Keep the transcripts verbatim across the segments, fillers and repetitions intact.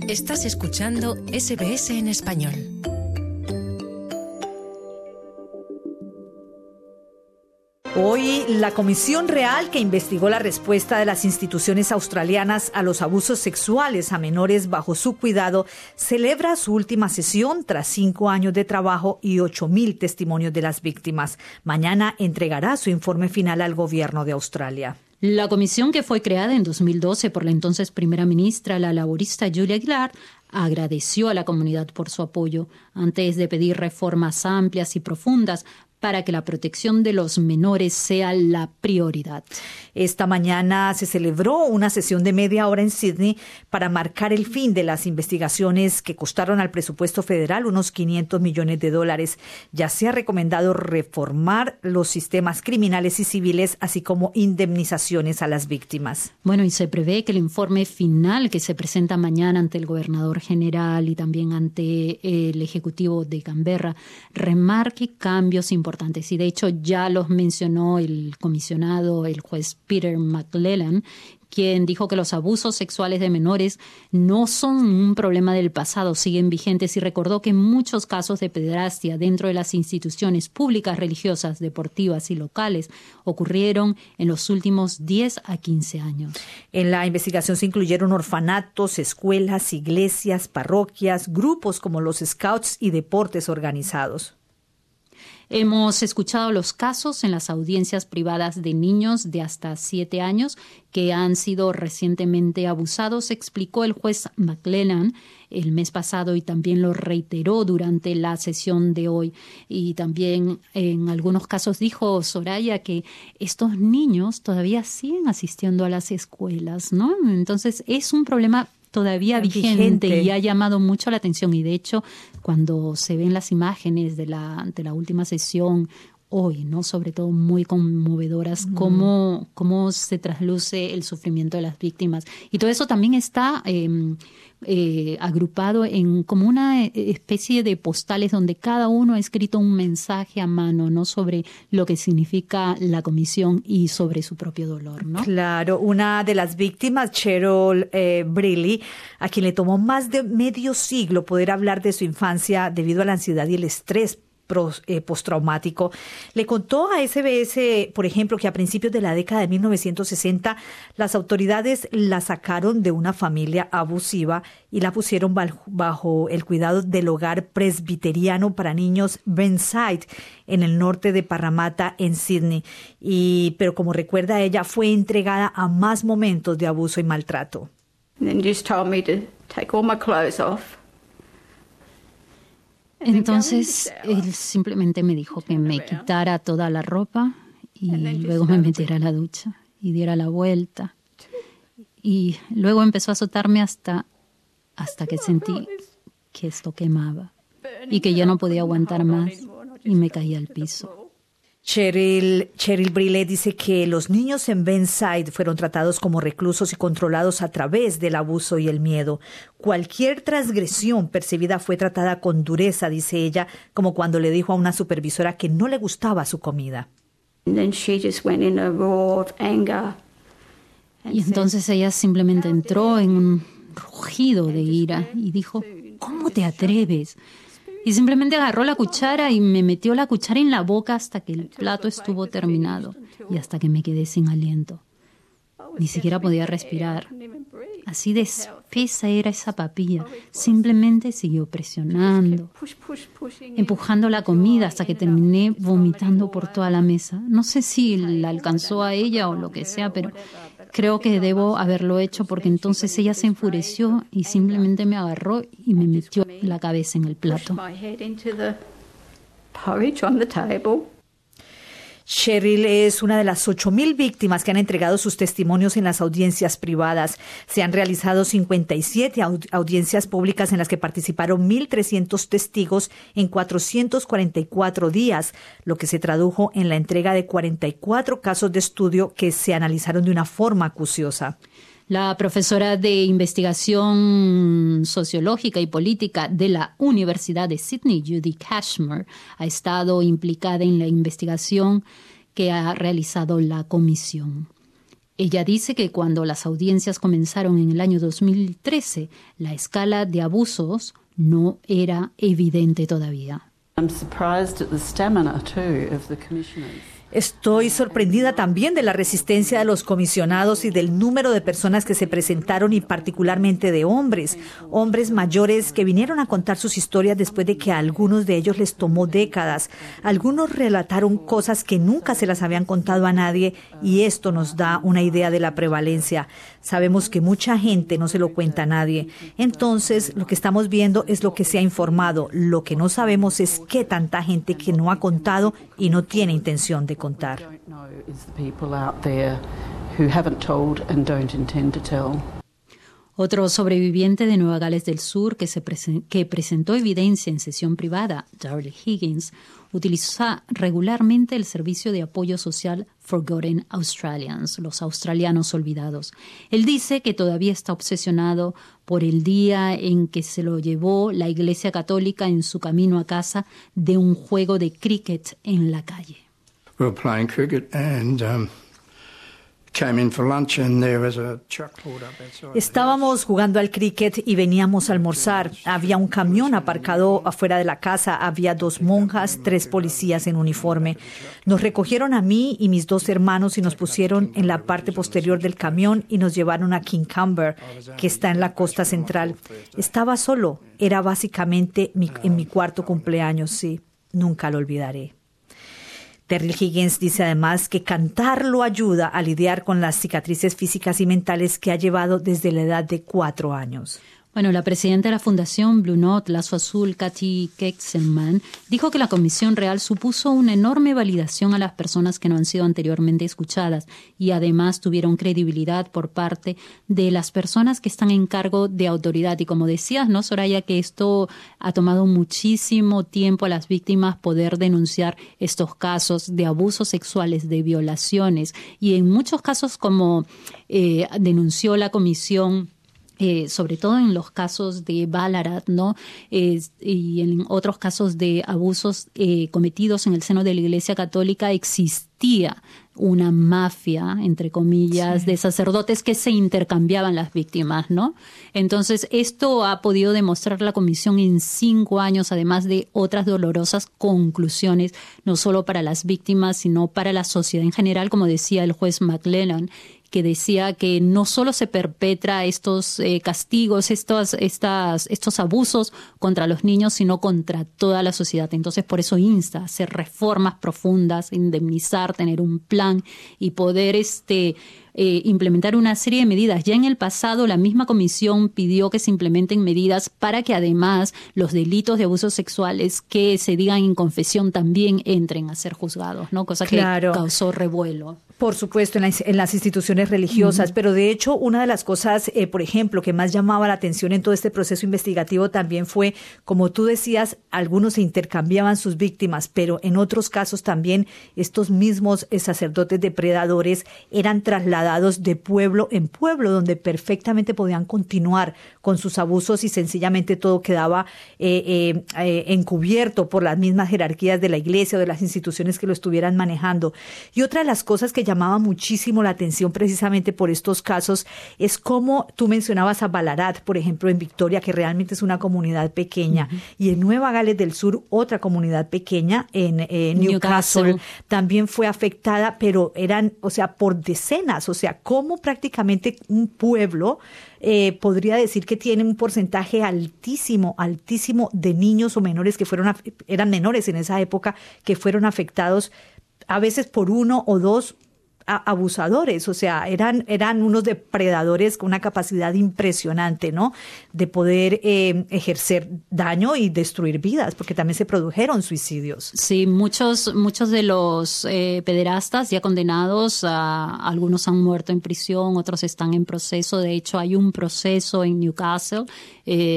Estás escuchando S B S en español. Hoy, la Comisión Real que investigó la respuesta de las instituciones australianas a los abusos sexuales a menores bajo su cuidado celebra su última sesión tras cinco años de trabajo y ocho mil testimonios de las víctimas. Mañana entregará su informe final al gobierno de Australia. La comisión, que fue creada en dos mil doce por la entonces primera ministra, la laborista Julia Gillard, agradeció a la comunidad por su apoyo antes de pedir reformas amplias y profundas para que la protección de los menores sea la prioridad. Esta mañana se celebró una sesión de media hora en Sydney para marcar el fin de las investigaciones que costaron al presupuesto federal unos quinientos millones de dólares. Ya se ha recomendado reformar los sistemas criminales y civiles, así como indemnizaciones a las víctimas. Bueno, y se prevé que el informe final que se presenta mañana ante el gobernador general y también ante el ejecutivo de Canberra remarque cambios importantes. Importantes. Y de hecho ya los mencionó el comisionado, el juez Peter McClellan, quien dijo que los abusos sexuales de menores no son un problema del pasado, siguen vigentes, y recordó que muchos casos de pederastia dentro de las instituciones públicas, religiosas, deportivas y locales ocurrieron en los últimos diez a quince años. En la investigación se incluyeron orfanatos, escuelas, iglesias, parroquias, grupos como los Scouts y deportes organizados. Hemos escuchado los casos en las audiencias privadas de niños de hasta siete años que han sido recientemente abusados, explicó el juez McClellan el mes pasado, y también lo reiteró durante la sesión de hoy. Y también en algunos casos dijo Soraya que estos niños todavía siguen asistiendo a las escuelas, ¿no? Entonces es un problema todavía vigente, vigente y ha llamado mucho la atención. Y de hecho, cuando se ven las imágenes de la, de la última sesión hoy, ¿no? Sobre todo muy conmovedoras, mm. cómo, cómo se trasluce el sufrimiento de las víctimas. Y todo eso también está eh, eh, agrupado en como una especie de postales donde cada uno ha escrito un mensaje a mano, ¿no? Sobre lo que significa la comisión y sobre su propio dolor, ¿no? Claro, una de las víctimas, Cheryl eh, Briley, a quien le tomó más de medio siglo poder hablar de su infancia debido a la ansiedad y el estrés postraumático, le contó a S B S, por ejemplo, que a principios de la década de mil novecientos sesenta las autoridades la sacaron de una familia abusiva y la pusieron bajo, bajo el cuidado del hogar presbiteriano para niños Burnside en el norte de Parramatta, en Sydney. Y, pero como recuerda ella, fue entregada a más momentos de abuso y maltrato. And then just told me to take all my clothes off. Entonces, él simplemente me dijo que me quitara toda la ropa y luego me metiera a la ducha y diera la vuelta. Y luego empezó a azotarme hasta, hasta que sentí que esto quemaba y que ya no podía aguantar más y me caí al piso. Cheryl, Cheryl Briley dice que los niños en Burnside fueron tratados como reclusos y controlados a través del abuso y el miedo. Cualquier transgresión percibida fue tratada con dureza, dice ella, como cuando le dijo a una supervisora que no le gustaba su comida. And then she just went in a roar of anger. Y entonces ella simplemente entró en un rugido de ira y dijo, ¿cómo te atreves? Y simplemente agarró la cuchara y me metió la cuchara en la boca hasta que el plato estuvo terminado y hasta que me quedé sin aliento. Ni siquiera podía respirar. Así de espesa era esa papilla. Simplemente siguió presionando, empujando la comida hasta que terminé vomitando por toda la mesa. No sé si la alcanzó a ella o lo que sea, pero creo que debo haberlo hecho porque entonces ella se enfureció y simplemente me agarró y me metió la cabeza en el plato. Cheryl es una de las ocho mil víctimas que han entregado sus testimonios en las audiencias privadas. Se han realizado cincuenta y siete audiencias públicas en las que participaron mil trescientos testigos en cuatrocientos cuarenta y cuatro días, lo que se tradujo en la entrega de cuarenta y cuatro casos de estudio que se analizaron de una forma acuciosa. La profesora de investigación sociológica y política de la Universidad de Sydney, Judy Cashmere, ha estado implicada en la investigación que ha realizado la comisión. Ella dice que cuando las audiencias comenzaron en el año dos mil trece, la escala de abusos no era evidente todavía. I'm surprised at the stamina too of the commissioners. Estoy sorprendida también de la resistencia de los comisionados y del número de personas que se presentaron y particularmente de hombres, hombres mayores que vinieron a contar sus historias después de que a algunos de ellos les tomó décadas. Algunos relataron cosas que nunca se las habían contado a nadie y esto nos da una idea de la prevalencia. Sabemos que mucha gente no se lo cuenta a nadie. Entonces, lo que estamos viendo es lo que se ha informado. Lo que no sabemos es qué tanta gente que no ha contado y no tiene intención de contar. Otro sobreviviente de Nueva Gales del Sur que, se presen- que presentó evidencia en sesión privada, Darrell Higgins, utiliza regularmente el servicio de apoyo social Forgotten Australians, los australianos olvidados. Él dice que todavía está obsesionado por el día en que se lo llevó la Iglesia Católica en su camino a casa de un juego de cricket en la calle. We were playing cricket and um, came in for lunch and there was a truck pulled up outside. Estábamos jugando al cricket y veníamos a almorzar. Había un camión aparcado afuera de la casa. Había dos monjas, tres policías en uniforme. Nos recogieron a mí y mis dos hermanos y nos pusieron en la parte posterior del camión y nos llevaron a Kincumber, que está en la costa central. Estaba solo. Era básicamente mi, en mi cuarto cumpleaños, sí. Nunca lo olvidaré. Darrell Higgins dice además que cantar lo ayuda a lidiar con las cicatrices físicas y mentales que ha llevado desde la edad de cuatro años. Bueno, la presidenta de la Fundación Blue Note, Lazo Azul, Kathy Kekselman, dijo que la Comisión Real supuso una enorme validación a las personas que no han sido anteriormente escuchadas y además tuvieron credibilidad por parte de las personas que están en cargo de autoridad. Y como decías, ¿no, Soraya? Que esto ha tomado muchísimo tiempo a las víctimas poder denunciar estos casos de abusos sexuales, de violaciones y en muchos casos, como eh, denunció la Comisión, Eh, sobre todo en los casos de Ballarat, ¿no? Eh, y en otros casos de abusos eh, cometidos en el seno de la Iglesia Católica, existía una mafia, entre comillas, sí, de sacerdotes que se intercambiaban las víctimas, ¿no? Entonces, esto ha podido demostrar la Comisión en cinco años, además de otras dolorosas conclusiones, no solo para las víctimas, sino para la sociedad en general, como decía el juez McLennan, que decía que no solo se perpetra estos eh, castigos, estos, estas, estos abusos contra los niños, sino contra toda la sociedad. Entonces, por eso insta a hacer reformas profundas, indemnizar, tener un plan y poder este eh, implementar una serie de medidas. Ya en el pasado, la misma comisión pidió que se implementen medidas para que además los delitos de abusos sexuales que se digan en confesión también entren a ser juzgados, ¿no? Cosa claro. que causó revuelo. Por supuesto, en las, en las instituciones religiosas, uh-huh. pero de hecho una de las cosas, eh, por ejemplo, que más llamaba la atención en todo este proceso investigativo también fue, como tú decías, algunos se intercambiaban sus víctimas, pero en otros casos también estos mismos eh, sacerdotes depredadores eran trasladados de pueblo en pueblo, donde perfectamente podían continuar con sus abusos y sencillamente todo quedaba eh, eh, eh, encubierto por las mismas jerarquías de la iglesia o de las instituciones que lo estuvieran manejando. Y otra de las cosas que llamaba muchísimo la atención precisamente por estos casos es cómo tú mencionabas a Ballarat, por ejemplo, en Victoria, que realmente es una comunidad pequeña, uh-huh. y en Nueva Gales del Sur, otra comunidad pequeña, en eh, Newcastle, Newcastle, también fue afectada, pero eran, o sea, por decenas, o sea, cómo prácticamente un pueblo eh, podría decir que tiene un porcentaje altísimo, altísimo de niños o menores que fueron, eran menores en esa época, que fueron afectados a veces por uno o dos abusadores, o sea, eran, eran unos depredadores con una capacidad impresionante, ¿no? De poder eh, ejercer daño y destruir vidas, porque también se produjeron suicidios. Sí, muchos, muchos de los eh, pederastas ya condenados, a, algunos han muerto en prisión, otros están en proceso. De hecho, hay un proceso en Newcastle eh,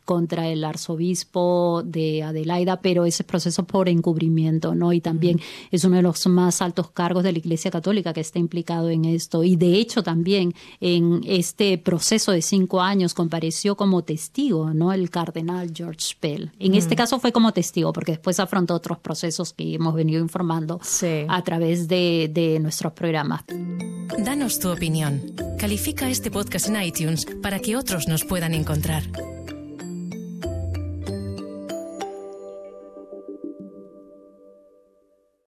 contra el arzobispo de Adelaida, pero ese proceso por encubrimiento, ¿no? Y también mm. es uno de los más altos cargos de la Iglesia Católica que está implicado en esto. Y de hecho también en este proceso de cinco años compareció como testigo, ¿no? El cardenal George Pell. En mm. este caso fue como testigo, porque después afrontó otros procesos que hemos venido informando sí. a través de, de nuestros programas. Danos tu opinión. Califica este podcast en iTunes para que otros nos puedan encontrar.